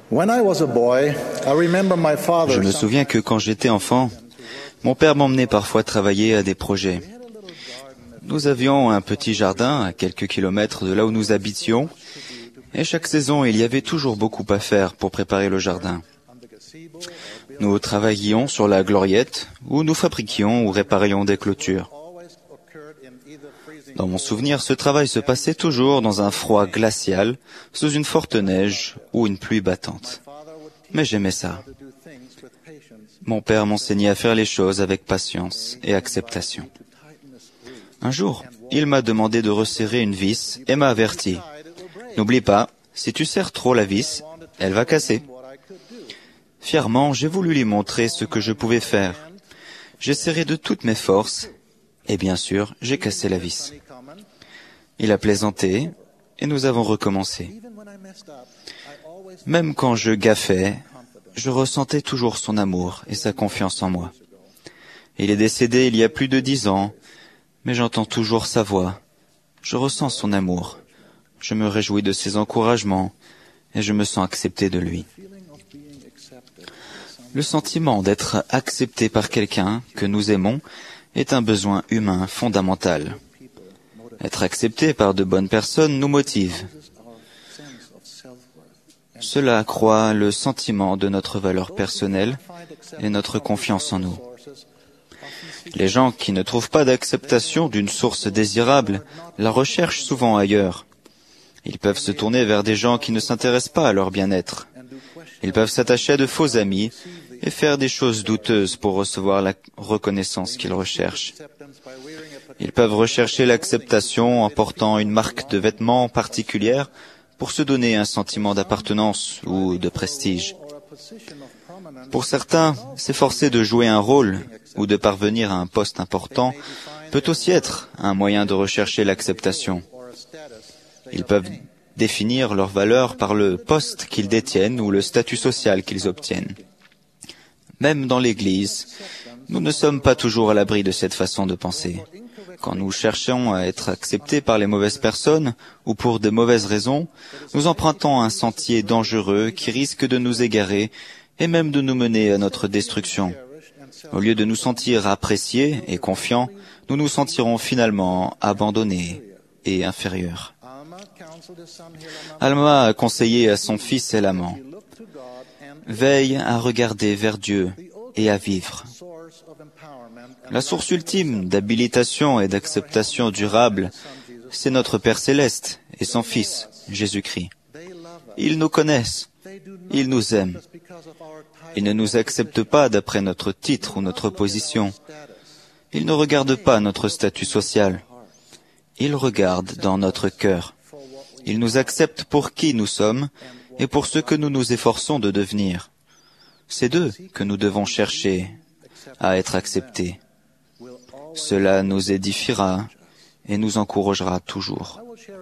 When I was a boy, I remember my father. Je me souviens que quand j'étais enfant, mon père m'emmenait parfois travailler à des projets. Nous avions un petit jardin à quelques kilomètres de là où nous habitions, et chaque saison, il y avait toujours beaucoup à faire pour préparer le jardin. Nous travaillions sur la gloriette, où nous fabriquions ou réparions des clôtures. Dans mon souvenir, ce travail se passait toujours dans un froid glacial, sous une forte neige ou une pluie battante. Mais j'aimais ça. Mon père m'enseignait à faire les choses avec patience et acceptation. Un jour, il m'a demandé de resserrer une vis et m'a averti. « N'oublie pas, si tu serres trop la vis, elle va casser. » Fièrement, j'ai voulu lui montrer ce que je pouvais faire. J'ai serré de toutes mes forces et bien sûr, j'ai cassé la vis. Il a plaisanté et nous avons recommencé. Même quand je gaffais, je ressentais toujours son amour et sa confiance en moi. Il est décédé il y a plus de 10 ans, mais j'entends toujours sa voix. Je ressens son amour. Je me réjouis de ses encouragements et je me sens accepté de lui. Le sentiment d'être accepté par quelqu'un que nous aimons est un besoin humain fondamental. Être accepté par de bonnes personnes nous motive. Cela accroît le sentiment de notre valeur personnelle et notre confiance en nous. Les gens qui ne trouvent pas d'acceptation d'une source désirable la recherchent souvent ailleurs. Ils peuvent se tourner vers des gens qui ne s'intéressent pas à leur bien-être. Ils peuvent s'attacher à de faux amis et faire des choses douteuses pour recevoir la reconnaissance qu'ils recherchent. Ils peuvent rechercher l'acceptation en portant une marque de vêtements particulière pour se donner un sentiment d'appartenance ou de prestige. Pour certains, s'efforcer de jouer un rôle ou de parvenir à un poste important peut aussi être un moyen de rechercher l'acceptation. Ils peuvent définir leur valeur par le poste qu'ils détiennent ou le statut social qu'ils obtiennent. Même dans l'Église, nous ne sommes pas toujours à l'abri de cette façon de penser. Quand nous cherchons à être acceptés par les mauvaises personnes ou pour de mauvaises raisons, nous empruntons un sentier dangereux qui risque de nous égarer et même de nous mener à notre destruction. Au lieu de nous sentir appréciés et confiants, nous nous sentirons finalement abandonnés et inférieurs. Alma a conseillé à son fils Elamant: veille à regarder vers Dieu et à vivre. La source ultime d'habilitation et d'acceptation durable, c'est notre Père Céleste et son Fils, Jésus-Christ. Ils nous connaissent, ils nous aiment. Ils ne nous acceptent pas d'après notre titre ou notre position. Ils ne regardent pas notre statut social. Ils regardent dans notre cœur. Ils nous acceptent pour qui nous sommes et pour ce que nous nous efforçons de devenir. C'est d'eux que nous devons chercher à être acceptés. Cela nous édifiera et nous encouragera toujours.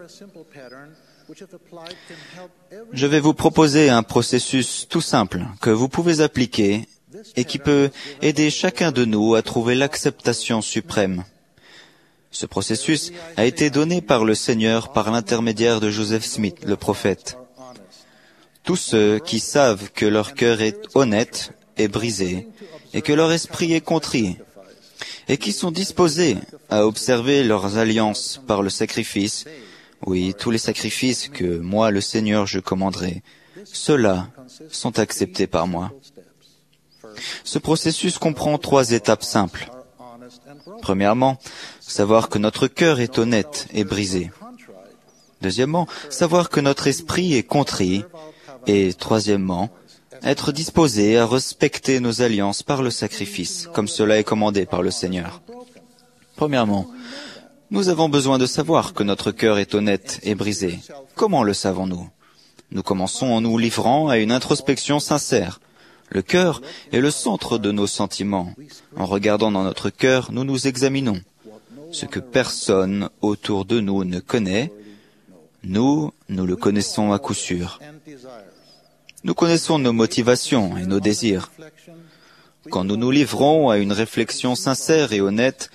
Je vais vous proposer un processus tout simple que vous pouvez appliquer et qui peut aider chacun de nous à trouver l'acceptation suprême. Ce processus a été donné par le Seigneur par l'intermédiaire de Joseph Smith, le prophète. Tous ceux qui savent que leur cœur est honnête et brisé et que leur esprit est contrit et qui sont disposés à observer leurs alliances par le sacrifice, oui, tous les sacrifices que moi, le Seigneur, je commanderai, ceux-là sont acceptés par moi. Ce processus comprend 3 étapes simples. Premièrement, savoir que notre cœur est honnête et brisé. Deuxièmement, savoir que notre esprit est contrit. Et troisièmement, être disposé à respecter nos alliances par le sacrifice, comme cela est commandé par le Seigneur. Premièrement, nous avons besoin de savoir que notre cœur est honnête et brisé. Comment le savons-nous? Nous commençons en nous livrant à une introspection sincère. Le cœur est le centre de nos sentiments. En regardant dans notre cœur, nous nous examinons. Ce que personne autour de nous ne connaît, nous le connaissons à coup sûr. Nous connaissons nos motivations et nos désirs. Quand nous nous livrons à une réflexion sincère et honnête,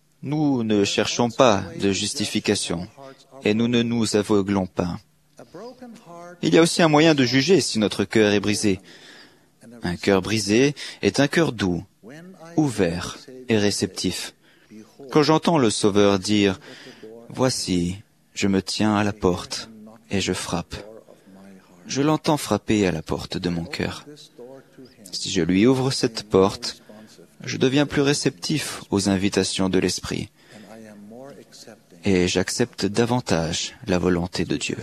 nous ne cherchons pas de justification et nous ne nous aveuglons pas. Il y a aussi un moyen de juger si notre cœur est brisé. Un cœur brisé est un cœur doux, ouvert et réceptif. Quand j'entends le Sauveur dire « Voici, je me tiens à la porte et je frappe », je l'entends frapper à la porte de mon cœur. Si je lui ouvre cette porte, je deviens plus réceptif aux invitations de l'Esprit et j'accepte davantage la volonté de Dieu.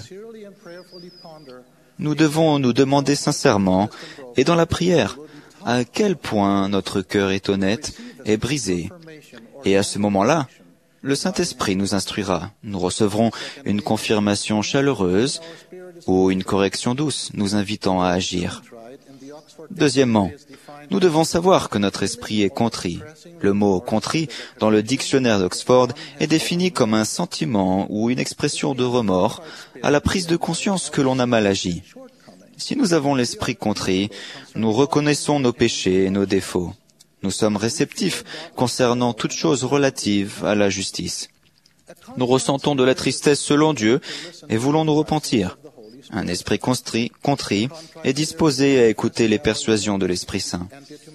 Nous devons nous demander sincèrement et dans la prière à quel point notre cœur est honnête et brisé. Et à ce moment-là, le Saint-Esprit nous instruira. Nous recevrons une confirmation chaleureuse ou une correction douce nous invitant à agir. Deuxièmement, nous devons savoir que notre esprit est contrit. Le mot « contrit » dans le dictionnaire d'Oxford est défini comme un sentiment ou une expression de remords à la prise de conscience que l'on a mal agi. Si nous avons l'esprit contrit, nous reconnaissons nos péchés et nos défauts. Nous sommes réceptifs concernant toute chose relative à la justice. Nous ressentons de la tristesse selon Dieu et voulons nous repentir. Un esprit contrit est disposé à écouter les persuasions de l'Esprit Saint.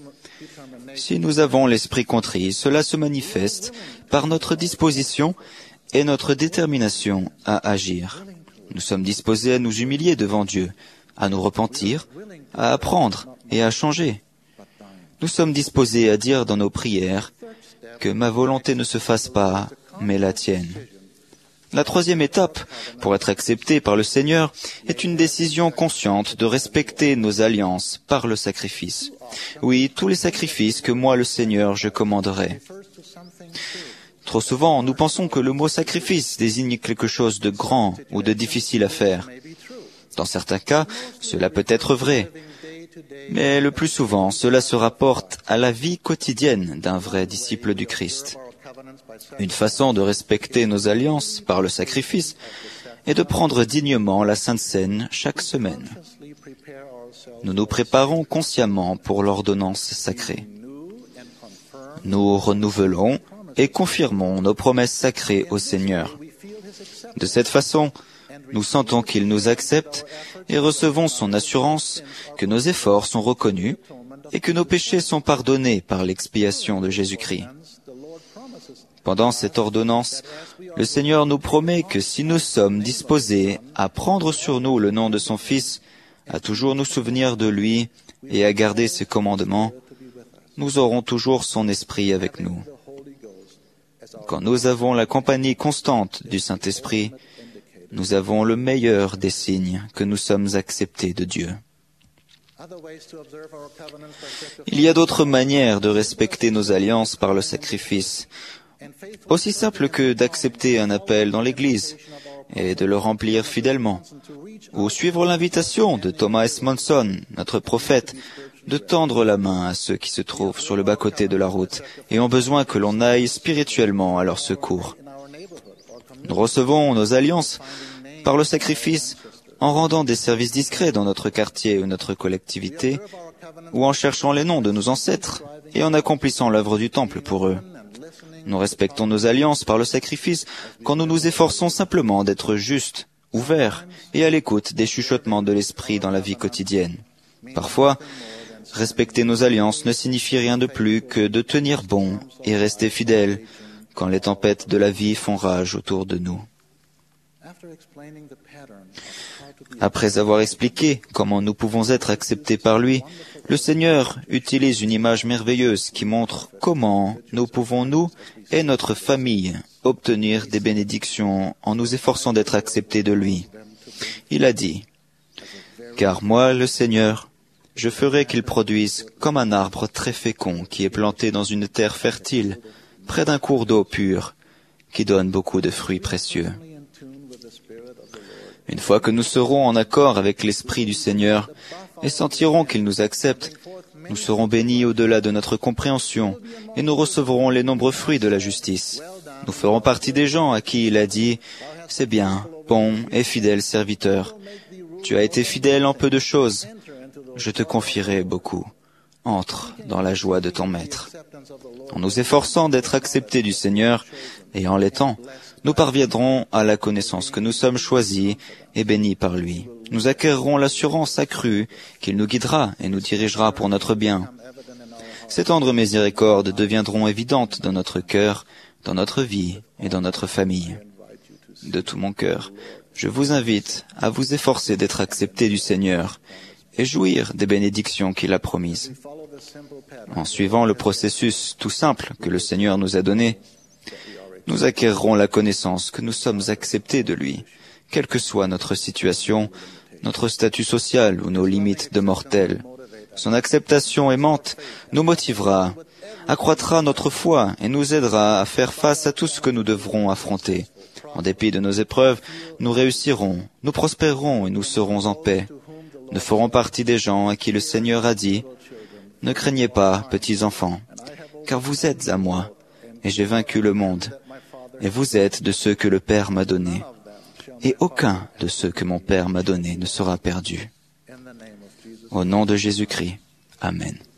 Si nous avons l'esprit contrit, cela se manifeste par notre disposition et notre détermination à agir. Nous sommes disposés à nous humilier devant Dieu, à nous repentir, à apprendre et à changer. Nous sommes disposés à dire dans nos prières que ma volonté ne se fasse pas, mais la tienne. La troisième étape, pour être accepté par le Seigneur, est une décision consciente de respecter nos alliances par le sacrifice. Oui, tous les sacrifices que moi, le Seigneur, je commanderai. Trop souvent, nous pensons que le mot sacrifice désigne quelque chose de grand ou de difficile à faire. Dans certains cas, cela peut être vrai. Mais le plus souvent, cela se rapporte à la vie quotidienne d'un vrai disciple du Christ. Une façon de respecter nos alliances par le sacrifice est de prendre dignement la Sainte Seine chaque semaine. Nous nous préparons consciemment pour l'ordonnance sacrée. Nous renouvelons et confirmons nos promesses sacrées au Seigneur. De cette façon, nous sentons qu'il nous accepte et recevons son assurance que nos efforts sont reconnus et que nos péchés sont pardonnés par l'expiation de Jésus-Christ. Pendant cette ordonnance, le Seigneur nous promet que si nous sommes disposés à prendre sur nous le nom de son Fils, à toujours nous souvenir de lui et à garder ses commandements, nous aurons toujours son esprit avec nous. Quand nous avons la compagnie constante du Saint-Esprit, nous avons le meilleur des signes que nous sommes acceptés de Dieu. Il y a d'autres manières de respecter nos alliances par le sacrifice, aussi simple que d'accepter un appel dans l'Église et de le remplir fidèlement, ou suivre l'invitation de Thomas S. Monson, notre prophète, de tendre la main à ceux qui se trouvent sur le bas-côté de la route et ont besoin que l'on aille spirituellement à leur secours. Nous recevons nos alliances par le sacrifice en rendant des services discrets dans notre quartier ou notre collectivité, ou en cherchant les noms de nos ancêtres et en accomplissant l'œuvre du temple pour eux. Nous respectons nos alliances par le sacrifice quand nous nous efforçons simplement d'être justes, ouverts et à l'écoute des chuchotements de l'esprit dans la vie quotidienne. Parfois, respecter nos alliances ne signifie rien de plus que de tenir bon et rester fidèles quand les tempêtes de la vie font rage autour de nous. Après avoir expliqué comment nous pouvons être acceptés par lui, le Seigneur utilise une image merveilleuse qui montre comment nous pouvons, nous et notre famille, obtenir des bénédictions en nous efforçant d'être acceptés de lui. Il a dit, « Car moi, le Seigneur, je ferai qu'il produise comme un arbre très fécond qui est planté dans une terre fertile, près d'un cours d'eau pure, qui donne beaucoup de fruits précieux. » Une fois que nous serons en accord avec l'Esprit du Seigneur et sentirons qu'il nous accepte, nous serons bénis au-delà de notre compréhension et nous recevrons les nombreux fruits de la justice. Nous ferons partie des gens à qui il a dit « C'est bien, bon et fidèle serviteur. Tu as été fidèle en peu de choses. Je te confierai beaucoup. Entre dans la joie de ton Maître. » En nous efforçant d'être acceptés du Seigneur et en l'étant, nous parviendrons à la connaissance que nous sommes choisis et bénis par lui. Nous acquerrons l'assurance accrue qu'il nous guidera et nous dirigera pour notre bien. Ces tendres miséricordes deviendront évidentes dans notre cœur, dans notre vie et dans notre famille. De tout mon cœur, je vous invite à vous efforcer d'être acceptés du Seigneur et jouir des bénédictions qu'il a promises. En suivant le processus tout simple que le Seigneur nous a donné, nous acquerrons la connaissance que nous sommes acceptés de lui, quelle que soit notre situation, notre statut social ou nos limites de mortels. Son acceptation aimante nous motivera, accroîtra notre foi et nous aidera à faire face à tout ce que nous devrons affronter. En dépit de nos épreuves, nous réussirons, nous prospérerons et nous serons en paix. Nous ferons partie des gens à qui le Seigneur a dit « Ne craignez pas, petits enfants, car vous êtes à moi, et j'ai vaincu le monde, et vous êtes de ceux que le Père m'a donnés, et aucun de ceux que mon Père m'a donnés ne sera perdu. » Au nom de Jésus-Christ. Amen.